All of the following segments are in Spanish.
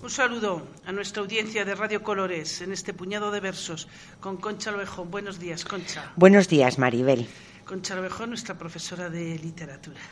Un saludo a nuestra audiencia de Radio Colores en este puñado de versos con Concha Loejón. Buenos días, Concha. Buenos días, Maribel. Concha Loejón, nuestra profesora de literatura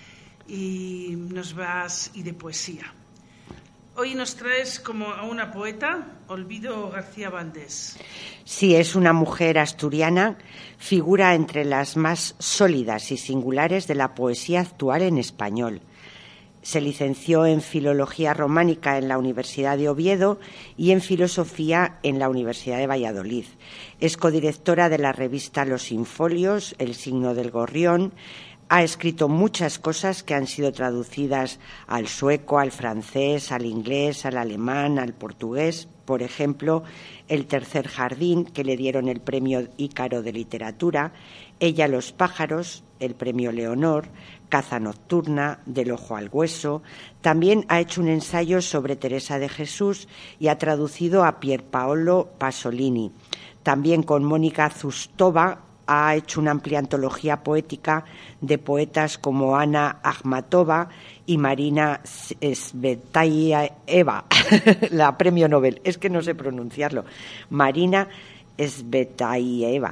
y de poesía. Hoy nos traes como a una poeta, Olvido García Valdés. Sí, es una mujer asturiana, figura entre las más sólidas y singulares de la poesía actual en español. Se licenció en Filología Románica en la Universidad de Oviedo y en Filosofía en la Universidad de Valladolid. Es codirectora de la revista Los Infolios, El signo del gorrión. Ha escrito muchas cosas que han sido traducidas al sueco, al francés, al inglés, al alemán, al portugués. Por ejemplo, El tercer jardín, que le dieron el premio Ícaro de literatura, Ella los pájaros, el premio Leonor, Caza nocturna, Del ojo al hueso. También ha hecho un ensayo sobre Teresa de Jesús y ha traducido a Pierpaolo Pasolini. También con Mónica Zustova ha hecho una amplia antología poética de poetas como Ana Akhmatova y Marina Tsvetaeva, la premio Nobel. Es que no sé pronunciarlo. Marina Tsvetaeva.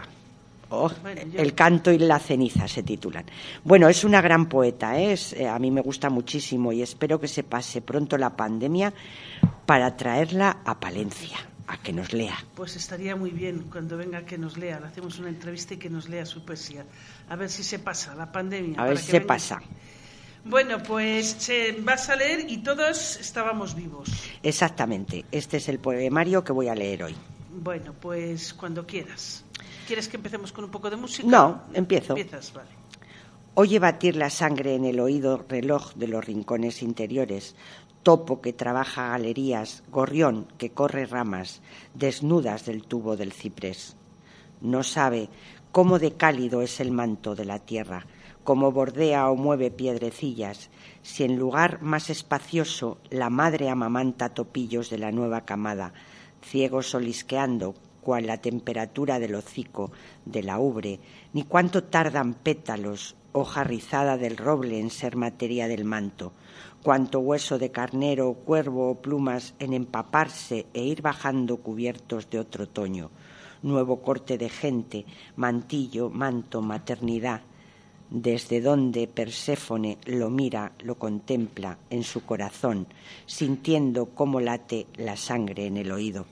El canto y la ceniza se titulan. Bueno, es una gran poeta, a mí me gusta muchísimo y espero que se pase pronto la pandemia para traerla a Palencia, a que nos lea. Pues estaría muy bien cuando venga que nos lea. Le hacemos una entrevista y que nos lea su poesía. A ver si se pasa la pandemia. A ver si se pasa. Bueno, pues se vas a leer y todos estábamos vivos. Exactamente. Este es el poemario que voy a leer hoy. Bueno, pues cuando quieras. ¿Quieres que empecemos con un poco de música? No, empiezo. Empiezas, vale. Oye batir la sangre en el oído reloj de los rincones interiores, topo que trabaja galerías, gorrión que corre ramas, desnudas del tubo del ciprés. No sabe cómo de cálido es el manto de la tierra, cómo bordea o mueve piedrecillas, si en lugar más espacioso la madre amamanta topillos de la nueva camada, ciegos olisqueando cual la temperatura del hocico de la ubre, ni cuánto tardan pétalos, hoja rizada del roble en ser materia del manto, cuánto hueso de carnero, cuervo o plumas en empaparse e ir bajando cubiertos de otro otoño, nuevo corte de gente, mantillo, manto, maternidad, desde donde Perséfone lo mira, lo contempla en su corazón, sintiendo cómo late la sangre en el oído.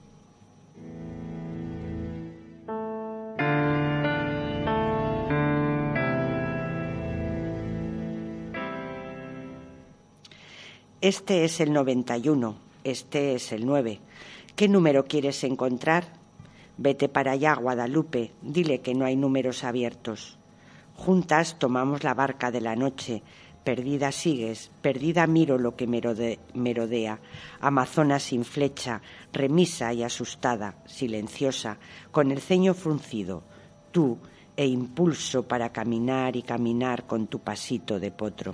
Este es el 91, este es el 9. ¿Qué número quieres encontrar? Vete para allá, Guadalupe, dile que no hay números abiertos. Juntas tomamos la barca de la noche, perdida sigues, perdida miro lo que merodea, amazona sin flecha, remisa y asustada, silenciosa, con el ceño fruncido, tú e impulso para caminar y caminar con tu pasito de potro.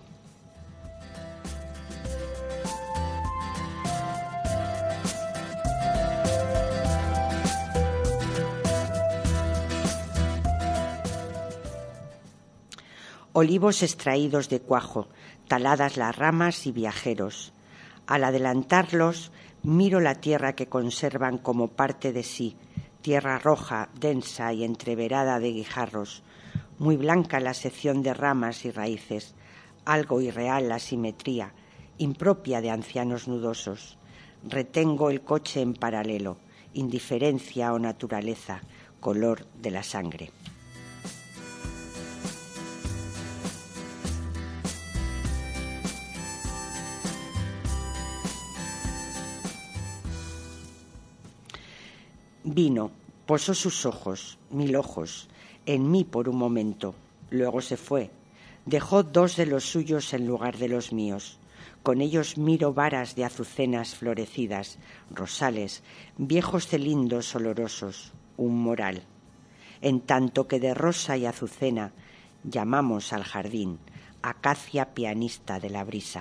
Olivos extraídos de cuajo, taladas las ramas y viajeros. Al adelantarlos, miro la tierra que conservan como parte de sí, tierra roja, densa y entreverada de guijarros, muy blanca la sección de ramas y raíces, algo irreal la simetría, impropia de ancianos nudosos. Retengo el coche en paralelo, indiferencia o naturaleza, color de la sangre. Vino, posó sus ojos, 1000 ojos, en mí por un momento, luego se fue. Dejó 2 de los suyos en lugar de los míos. Con ellos miro varas de azucenas florecidas, rosales, viejos celindos olorosos, un moral. En tanto que de rosa y azucena llamamos al jardín, acacia pianista de la brisa.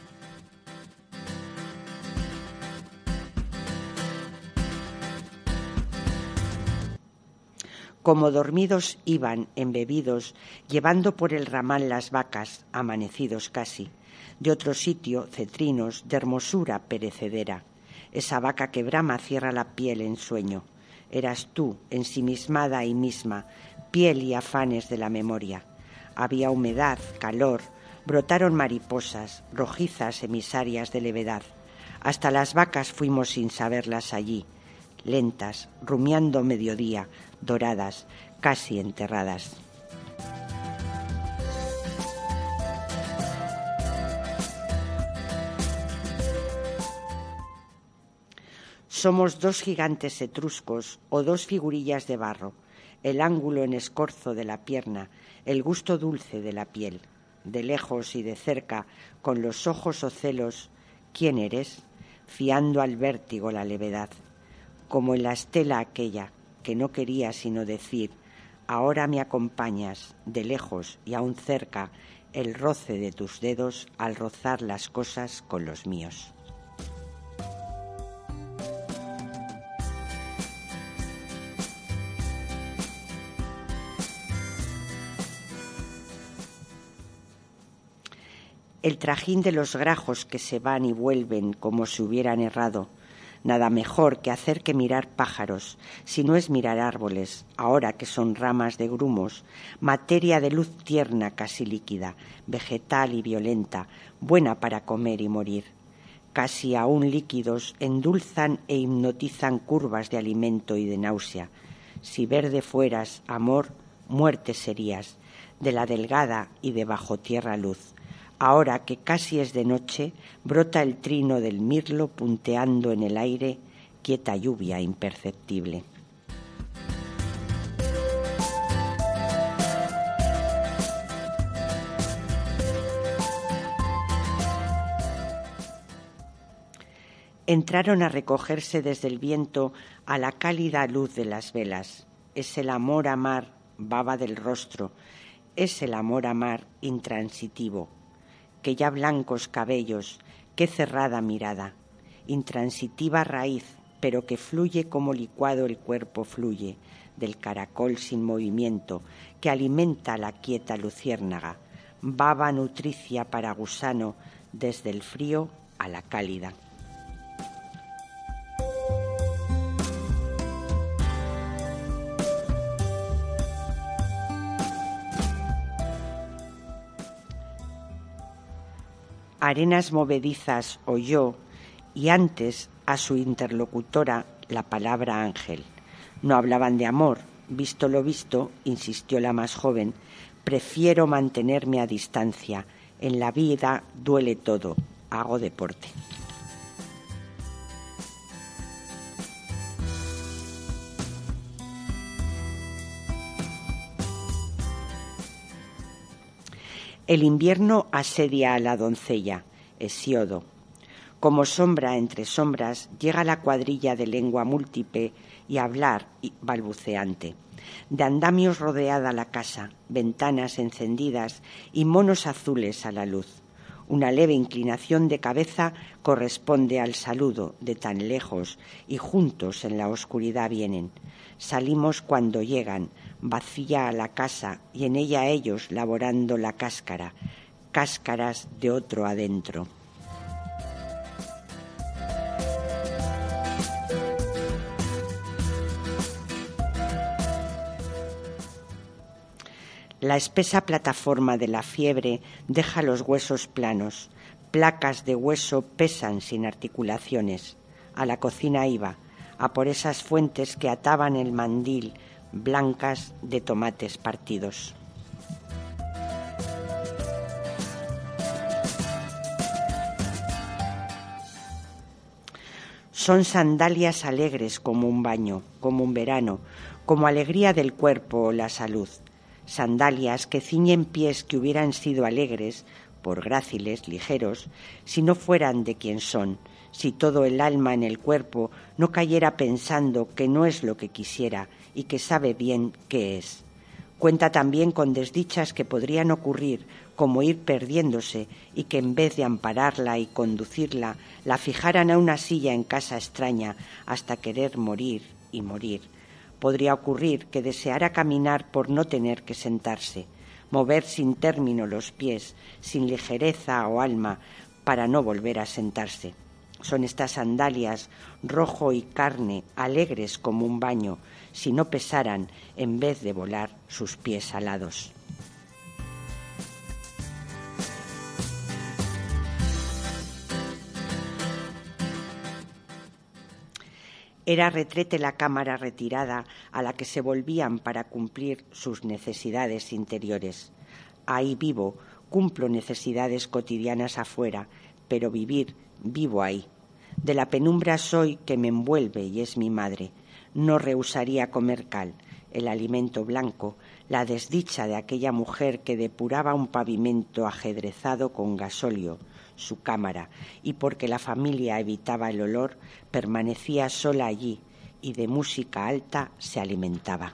Como dormidos iban, embebidos, llevando por el ramal las vacas, amanecidos casi. De otro sitio, cetrinos de hermosura perecedera. Esa vaca que brama cierra la piel en sueño. Eras tú, ensimismada y misma, piel y afanes de la memoria. Había humedad, calor, brotaron mariposas, rojizas emisarias de levedad. Hasta las vacas fuimos sin saberlas allí, lentas, rumiando mediodía, doradas, casi enterradas. Somos dos gigantes etruscos o dos figurillas de barro, el ángulo en escorzo de la pierna, el gusto dulce de la piel. De lejos y de cerca, con los ojos ocelos, ¿quién eres? Fiando al vértigo la levedad. Como en la estela aquella, que no quería sino decir, ahora me acompañas, de lejos y aún cerca, el roce de tus dedos al rozar las cosas con los míos. El trajín de los grajos que se van y vuelven como si hubieran errado. Nada mejor que hacer que mirar pájaros, si no es mirar árboles, ahora que son ramas de grumos, materia de luz tierna casi líquida, vegetal y violenta, buena para comer y morir. Casi aún líquidos, endulzan e hipnotizan curvas de alimento y de náusea. Si verde fueras, amor, muerte serías, de la delgada y de bajo tierra luz. Ahora que casi es de noche, brota el trino del mirlo punteando en el aire, quieta lluvia imperceptible. Entraron a recogerse desde el viento a la cálida luz de las velas. Es el amor a mar, baba del rostro, es el amor a mar intransitivo. Que ya blancos cabellos, qué cerrada mirada, intransitiva raíz, pero que fluye como licuado el cuerpo fluye, del caracol sin movimiento, que alimenta la quieta luciérnaga, baba nutricia para gusano, desde el frío a la cálida. Arenas movedizas oyó y antes a su interlocutora la palabra ángel. No hablaban de amor. Visto lo visto, insistió la más joven, prefiero mantenerme a distancia. En la vida duele todo. Hago deporte. El invierno asedia a la doncella, Hesiodo. Como sombra entre sombras llega la cuadrilla de lengua múltiple y hablar balbuceante. De andamios rodeada la casa, ventanas encendidas y monos azules a la luz. Una leve inclinación de cabeza corresponde al saludo de tan lejos y juntos en la oscuridad vienen. Salimos cuando llegan, vacía a la casa y en ella ellos laborando la cáscara, cáscaras de otro adentro. La espesa plataforma de la fiebre deja los huesos planos. Placas de hueso pesan sin articulaciones. A la cocina iba, a por esas fuentes que ataban el mandil, blancas de tomates partidos. Son sandalias alegres como un baño, como un verano, como alegría del cuerpo o la salud. Sandalias que ciñen pies que hubieran sido alegres, por gráciles, ligeros, si no fueran de quien son, si todo el alma en el cuerpo no cayera pensando que no es lo que quisiera y que sabe bien qué es. Cuenta también con desdichas que podrían ocurrir, como ir perdiéndose y que en vez de ampararla y conducirla, la fijaran a una silla en casa extraña hasta querer morir y morir. Podría ocurrir que deseara caminar por no tener que sentarse. mover sin término los pies, sin ligereza o alma, para no volver a sentarse. Son estas sandalias, rojo y carne, alegres como un baño, si no pesaran, en vez de volar, sus pies alados. Era retrete la cámara retirada a la que se volvían para cumplir sus necesidades interiores. Ahí vivo, cumplo necesidades cotidianas afuera, pero vivo ahí. De la penumbra soy que me envuelve y es mi madre. No rehusaría comer cal, el alimento blanco, la desdicha de aquella mujer que depuraba un pavimento ajedrezado con gasóleo, su cámara, y porque la familia evitaba el olor, permanecía sola allí y de música alta se alimentaba.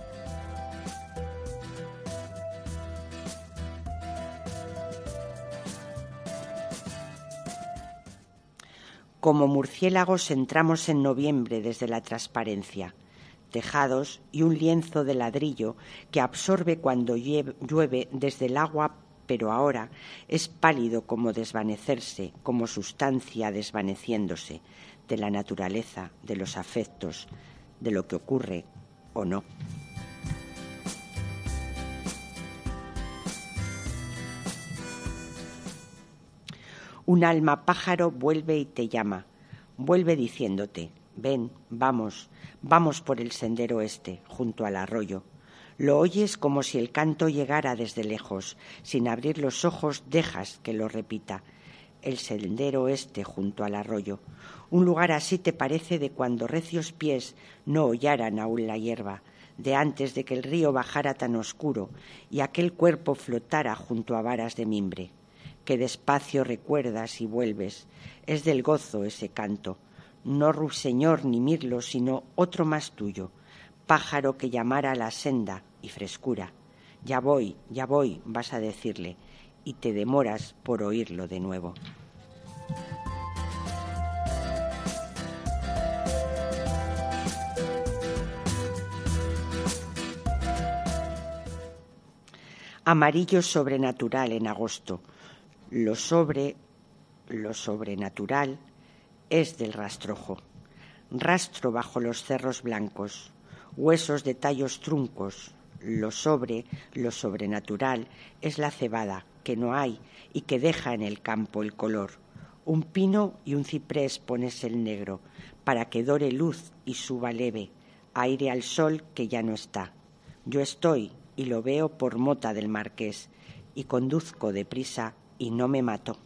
Como murciélagos entramos en noviembre desde la transparencia, tejados y un lienzo de ladrillo que absorbe cuando llueve desde el agua, pero ahora es pálido como desvanecerse, como sustancia desvaneciéndose, de la naturaleza, de los afectos, de lo que ocurre o no. Un alma pájaro vuelve y te llama, vuelve diciéndote, ven, vamos por el sendero este, junto al arroyo. Lo oyes como si el canto llegara desde lejos, sin abrir los ojos dejas que lo repita. El sendero este junto al arroyo. Un lugar así te parece de cuando recios pies no hollaran aún la hierba, de antes de que el río bajara tan oscuro y aquel cuerpo flotara junto a varas de mimbre. Que despacio recuerdas y vuelves. Es del gozo ese canto. No ruiseñor ni mirlo, sino otro más tuyo. Pájaro que llamara a la senda y frescura. Ya voy, vas a decirle, y te demoras por oírlo de nuevo. Amarillo sobrenatural en agosto. Lo sobrenatural es del rastrojo. Rastro bajo los cerros blancos, huesos de tallos truncos. Lo sobrenatural es la cebada que no hay y que deja en el campo el color. Un pino y un ciprés pones el negro para que dore luz y suba leve, aire al sol que ya no está. Yo estoy y lo veo por mota del marqués y conduzco deprisa y no me mato.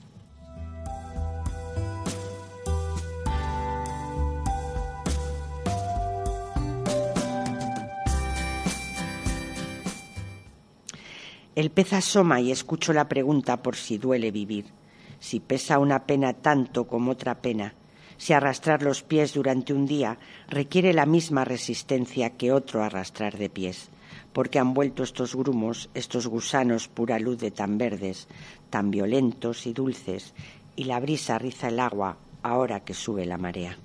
El pez asoma y escucho la pregunta por si duele vivir, si pesa una pena tanto como otra pena, si arrastrar los pies durante un día requiere la misma resistencia que otro arrastrar de pies, porque han vuelto estos grumos, estos gusanos pura luz de tan verdes, tan violentos y dulces, y la brisa riza el agua ahora que sube la marea.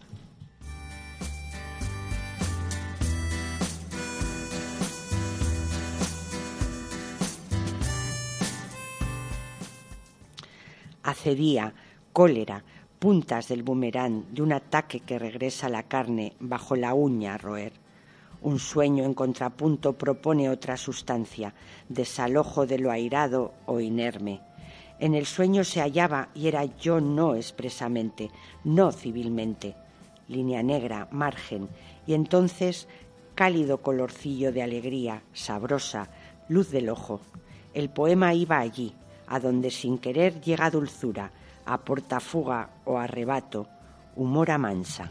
Hace día, cólera, puntas del bumerán de un ataque que regresa la carne bajo la uña a roer. Un sueño en contrapunto propone otra sustancia, desalojo de lo airado o inerme. En el sueño se hallaba y era yo no expresamente, no civilmente. Línea negra, margen, y entonces cálido colorcillo de alegría, sabrosa, luz del ojo. El poema iba allí, a donde sin querer llega dulzura, aporta fuga o arrebato, humor amansa.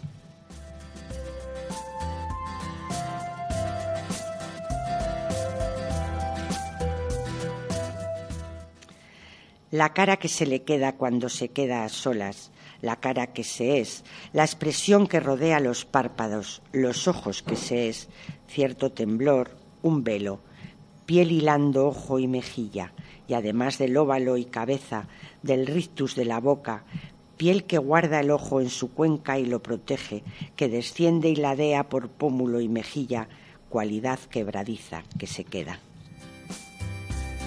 La cara que se le queda cuando se queda a solas, la cara que se es, la expresión que rodea los párpados, los ojos que se es, cierto temblor, un velo, piel hilando ojo y mejilla, y además del óvalo y cabeza, del rictus de la boca, piel que guarda el ojo en su cuenca y lo protege, que desciende y ladea por pómulo y mejilla, cualidad quebradiza que se queda.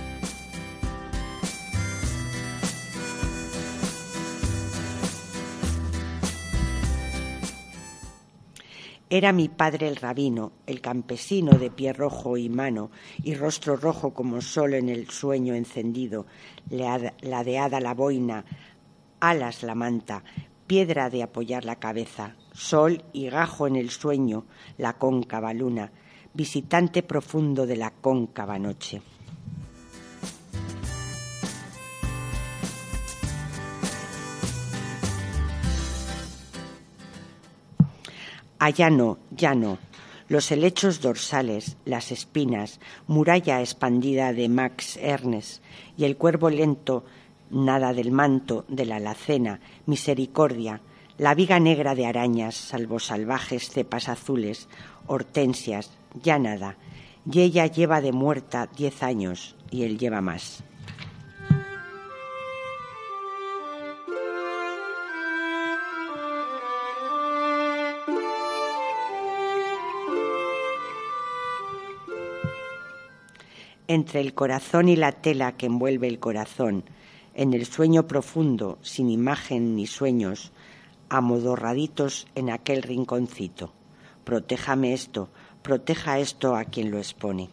Era mi padre el rabino, el campesino de pie rojo y mano, y rostro rojo como sol en el sueño encendido, ladeada la boina, alas la manta, piedra de apoyar la cabeza, sol y gajo en el sueño, la cóncava luna, visitante profundo de la cóncava noche. Allá no, ya no. Los helechos dorsales, las espinas, muralla expandida de Max Ernst y el cuervo lento, nada del manto, de la alacena, misericordia, la viga negra de arañas, salvo salvajes cepas azules, hortensias, ya nada. Y ella lleva de muerta 10 años y él lleva más. Entre el corazón y la tela que envuelve el corazón, en el sueño profundo, sin imagen ni sueños, amodorraditos en aquel rinconcito. Protéjame esto, proteja esto a quien lo expone.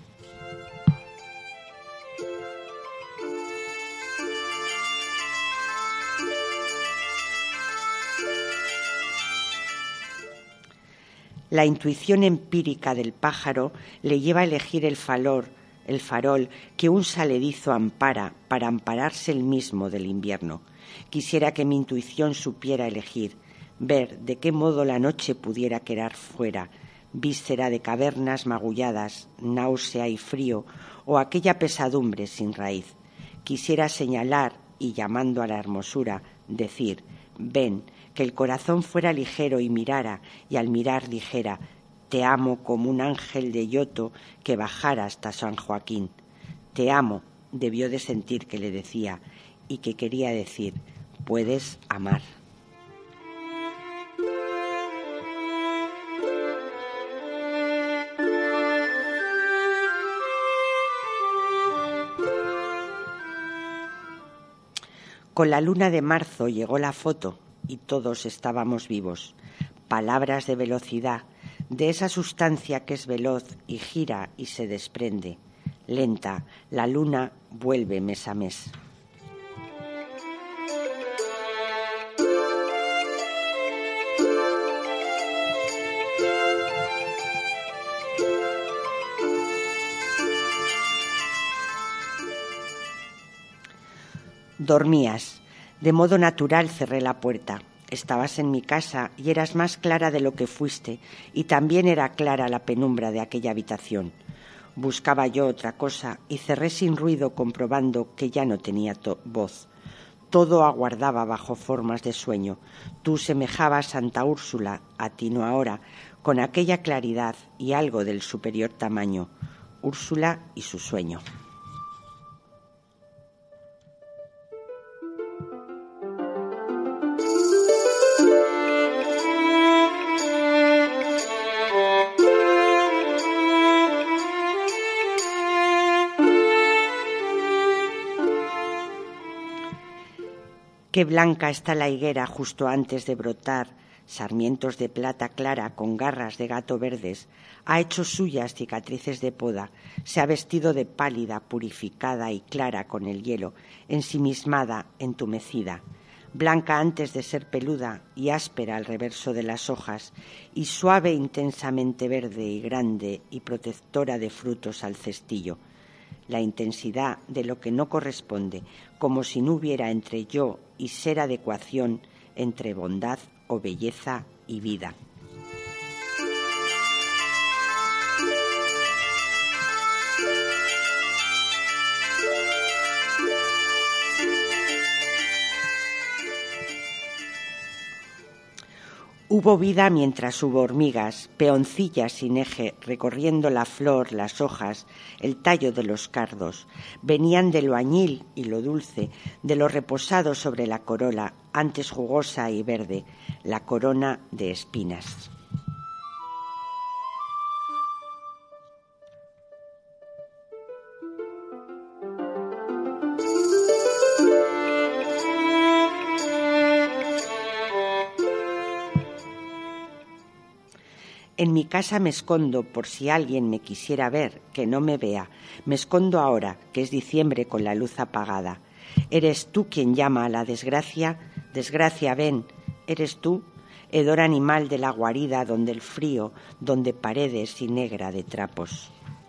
La intuición empírica del pájaro le lleva a elegir el farol que un saledizo ampara para ampararse el mismo del invierno. Quisiera que mi intuición supiera elegir, ver de qué modo la noche pudiera quedar fuera, víscera de cavernas magulladas, náusea y frío, o aquella pesadumbre sin raíz. Quisiera señalar y, llamando a la hermosura, decir, ven, que el corazón fuera ligero y mirara, y al mirar dijera, te amo como un ángel de Yoto que bajara hasta San Joaquín. Te amo, debió de sentir que le decía, y que quería decir, puedes amar. Con la luna de marzo llegó la foto y todos estábamos vivos. Palabras de velocidad, de esa sustancia que es veloz y gira y se desprende. Lenta, la luna vuelve mes a mes. Dormías. De modo natural cerré la puerta. Estabas en mi casa y eras más clara de lo que fuiste, y también era clara la penumbra de aquella habitación. Buscaba yo otra cosa y cerré sin ruido, comprobando que ya no tenía voz. Todo aguardaba bajo formas de sueño. Tú semejabas Santa Úrsula, a ti no ahora, con aquella claridad y algo del superior tamaño. Úrsula y su sueño. Qué blanca está la higuera justo antes de brotar, sarmientos de plata clara con garras de gato verdes, ha hecho suyas cicatrices de poda, se ha vestido de pálida, purificada y clara con el hielo, ensimismada, entumecida, blanca antes de ser peluda y áspera al reverso de las hojas, y suave intensamente verde y grande y protectora de frutos al cestillo. La intensidad de lo que no corresponde, como si no hubiera entre yo y ser adecuación, entre bondad o belleza y vida. Hubo vida mientras hubo hormigas, peoncillas sin eje, recorriendo la flor, las hojas, el tallo de los cardos. Venían de lo añil y lo dulce, de lo reposado sobre la corola, antes jugosa y verde, la corona de espinas. En mi casa me escondo por si alguien me quisiera ver, que no me vea. Me escondo ahora, que es diciembre con la luz apagada. ¿Eres tú quien llama a la desgracia? Desgracia, ven. ¿Eres tú? Hedor animal de la guarida donde el frío, donde paredes y negra de trapos.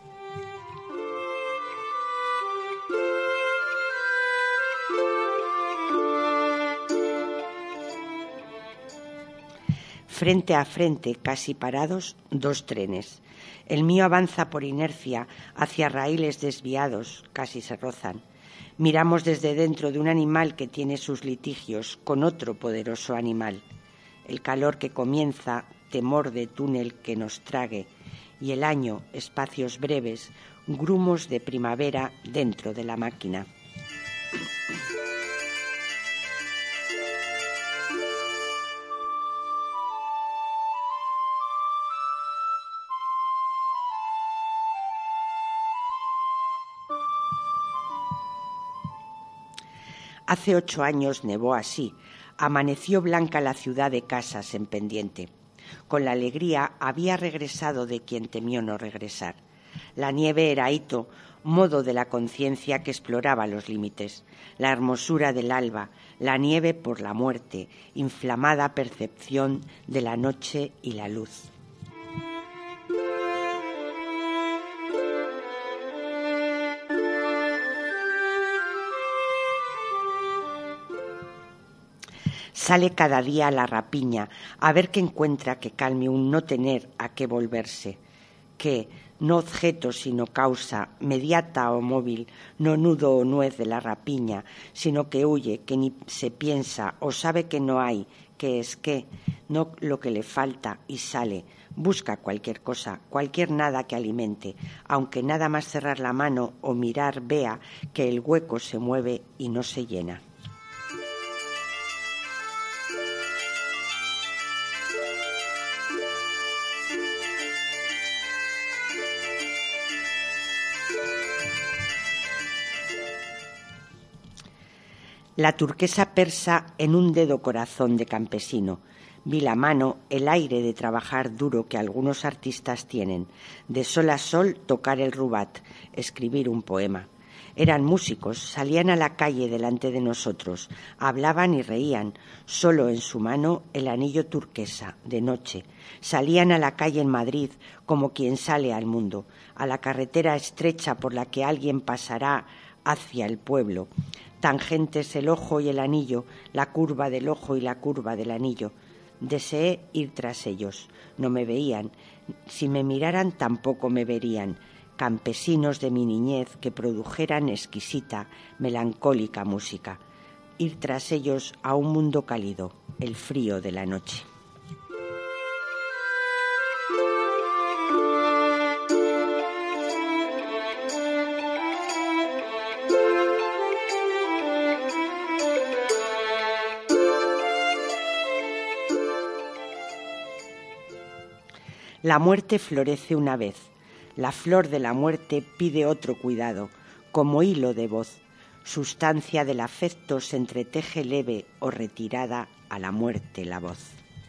Frente a frente, casi parados, dos trenes. El mío avanza por inercia hacia raíles desviados, casi se rozan. Miramos desde dentro de un animal que tiene sus litigios con otro poderoso animal. El calor que comienza, temor de túnel que nos trague, y el año, espacios breves, grumos de primavera dentro de la máquina. Hace 8 años nevó así. Amaneció blanca la ciudad de casas en pendiente. Con la alegría había regresado de quien temió no regresar. La nieve era hito, modo de la conciencia que exploraba los límites. La hermosura del alba, la nieve por la muerte, inflamada percepción de la noche y la luz. Sale cada día a la rapiña, a ver qué encuentra que calme un no tener a qué volverse, que, no objeto sino causa, mediata o móvil, no nudo o nuez de la rapiña, sino que huye, que ni se piensa o sabe que no hay, que es que, no lo que le falta y sale, busca cualquier cosa, cualquier nada que alimente, aunque nada más cerrar la mano o mirar vea que el hueco se mueve y no se llena. La turquesa persa en un dedo corazón de campesino. Vi la mano, el aire de trabajar duro que algunos artistas tienen, de sol a sol tocar el rubat, escribir un poema. Eran músicos, salían a la calle delante de nosotros, hablaban y reían, solo en su mano el anillo turquesa, de noche. Salían a la calle en Madrid como quien sale al mundo, a la carretera estrecha por la que alguien pasará hacia el pueblo. Tangentes el ojo y el anillo, la curva del ojo y la curva del anillo. Deseé ir tras ellos. No me veían. Si me miraran tampoco me verían. Campesinos de mi niñez que produjeran exquisita, melancólica música. Ir tras ellos a un mundo cálido, el frío de la noche. La muerte florece una vez. La flor de la muerte pide otro cuidado, como hilo de voz. Sustancia del afecto se entreteje leve o retirada a la muerte la voz.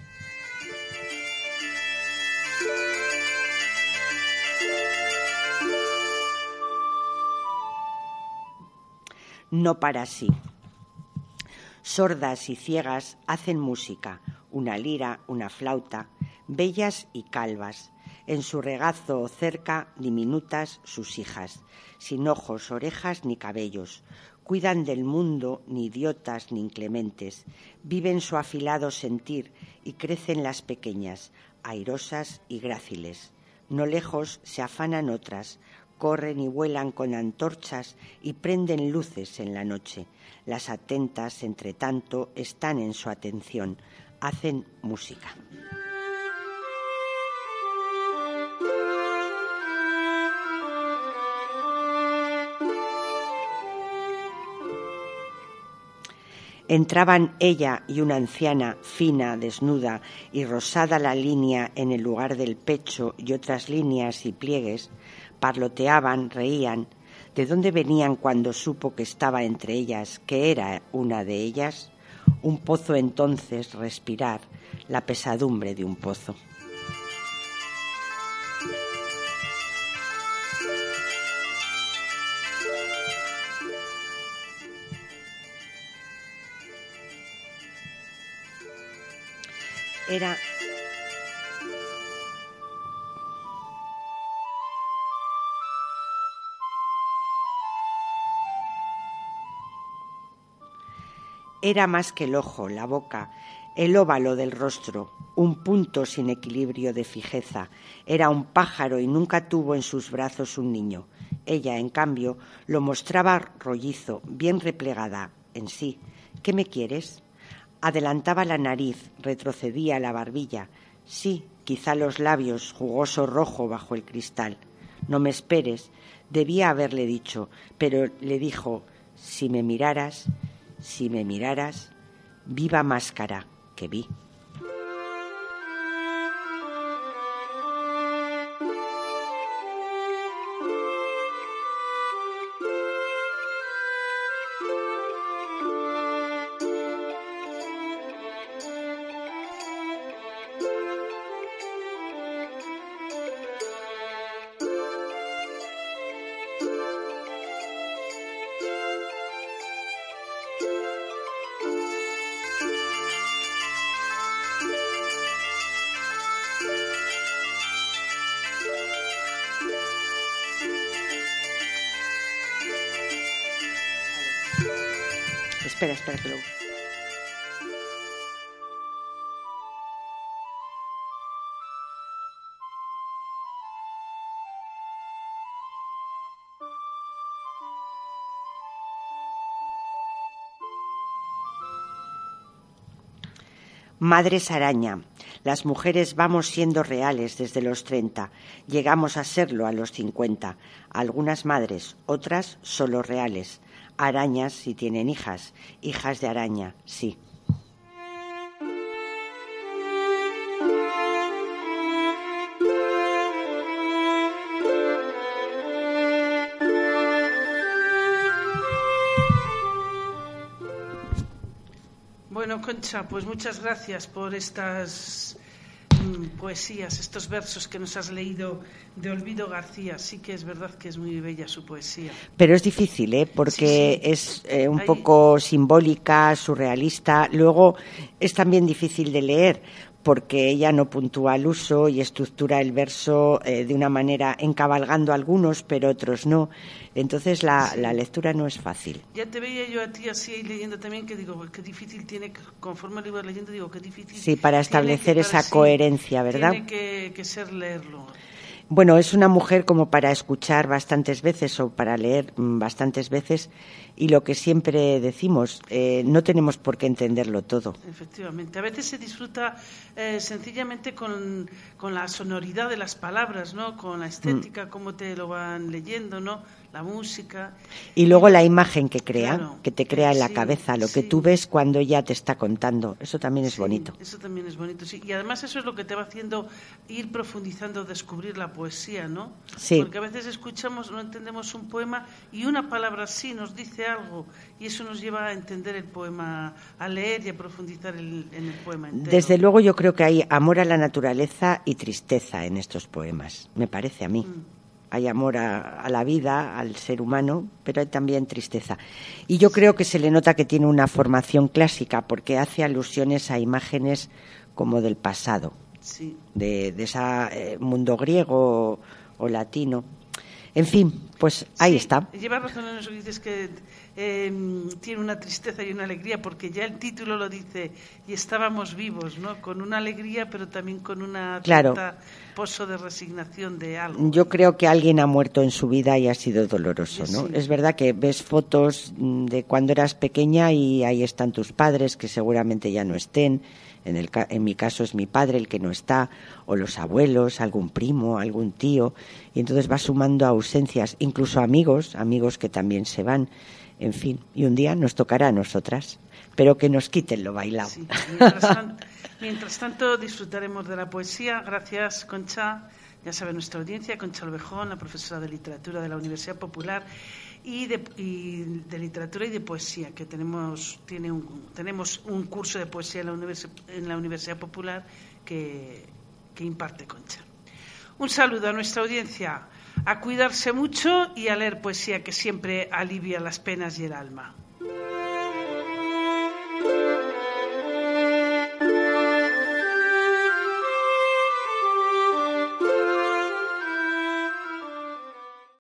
No para sí. Sordas y ciegas hacen música, una lira, una flauta, bellas y calvas, en su regazo o cerca diminutas sus hijas, sin ojos, orejas ni cabellos, cuidan del mundo ni idiotas ni inclementes, viven su afilado sentir y crecen las pequeñas, airosas y gráciles. No lejos se afanan otras, corren y vuelan con antorchas y prenden luces en la noche. Las atentas, entre tanto, están en su atención, hacen música. Entraban ella y una anciana, fina, desnuda y rosada la línea en el lugar del pecho y otras líneas y pliegues, parloteaban, reían. ¿De dónde venían cuando supo que estaba entre ellas, que era una de ellas? Un pozo entonces, respirar, la pesadumbre de un pozo. Era más que el ojo, la boca, el óvalo del rostro, un punto sin equilibrio de fijeza. Era un pájaro y nunca tuvo en sus brazos un niño. Ella, en cambio, lo mostraba rollizo, bien replegada en sí. ¿Qué me quieres? Adelantaba la nariz, retrocedía la barbilla. Sí, quizá los labios, jugoso rojo bajo el cristal. No me esperes, debía haberle dicho, pero le dijo, si me miraras, viva máscara que vi. Espera que lo... Madres araña. Las mujeres vamos siendo reales desde los 30. Llegamos a serlo a los 50. Algunas madres, otras solo reales. Arañas si tienen hijas. Hijas de araña, sí. Bueno, Concha, pues muchas gracias por estas poesías, estos versos que nos has leído de Olvido García. Sí que es verdad que es muy bella su poesía. Pero es difícil, porque sí. Es un poco simbólica, surrealista. Luego es también difícil de leer porque ella no puntúa al uso y estructura el verso de una manera encabalgando algunos, pero otros no. Entonces la lectura no es fácil. Ya te veía yo a ti así leyendo también, que digo, qué difícil tiene, conforme lo iba leyendo, digo, qué difícil. Sí, para establecer esa coherencia, ¿verdad? Tiene que ser leerlo. Bueno, es una mujer como para escuchar bastantes veces o para leer bastantes veces, y lo que siempre decimos, no tenemos por qué entenderlo todo. Efectivamente, a veces se disfruta sencillamente con la sonoridad de las palabras, ¿no? Con la estética, cómo te lo van leyendo, ¿no? La música. Y luego la imagen que crea, claro, que te crea en la cabeza, lo que tú ves cuando ella te está contando. Eso también es bonito. Eso también es bonito, sí. Y además eso es lo que te va haciendo ir profundizando, descubrir la poesía, ¿no? Sí. Porque a veces escuchamos, no entendemos un poema y una palabra sí nos dice algo y eso nos lleva a entender el poema, a leer y a profundizar en el poema entero. Desde luego yo creo que hay amor a la naturaleza y tristeza en estos poemas, me parece a mí. Hay amor a la vida, al ser humano, pero hay también tristeza. Y yo creo que se le nota que tiene una formación clásica porque hace alusiones a imágenes como del pasado, sí. de ese mundo griego o latino. En fin, pues ahí está. Llevas razón en eso que dices que tiene una tristeza y una alegría, porque ya el título lo dice, y estábamos vivos, ¿no? Con una alegría, pero también con una cierta pozo de resignación de algo. Yo creo que alguien ha muerto en su vida y ha sido doloroso, ¿no? Sí. Es verdad que ves fotos de cuando eras pequeña y ahí están tus padres, que seguramente ya no estén. En mi caso es mi padre el que no está, o los abuelos, algún primo, algún tío, y entonces vas sumando ausencias, incluso amigos que también se van, en fin, y un día nos tocará a nosotras, pero que nos quiten lo bailado. Sí. Mientras tanto disfrutaremos de la poesía. Gracias, Concha. Ya sabe nuestra audiencia, Concha Albejón, la profesora de literatura de la Universidad Popular y de literatura y de poesía, que tenemos un curso de poesía en la Universidad Popular que imparte Concha. Un saludo a nuestra audiencia, a cuidarse mucho y a leer poesía, que siempre alivia las penas y el alma.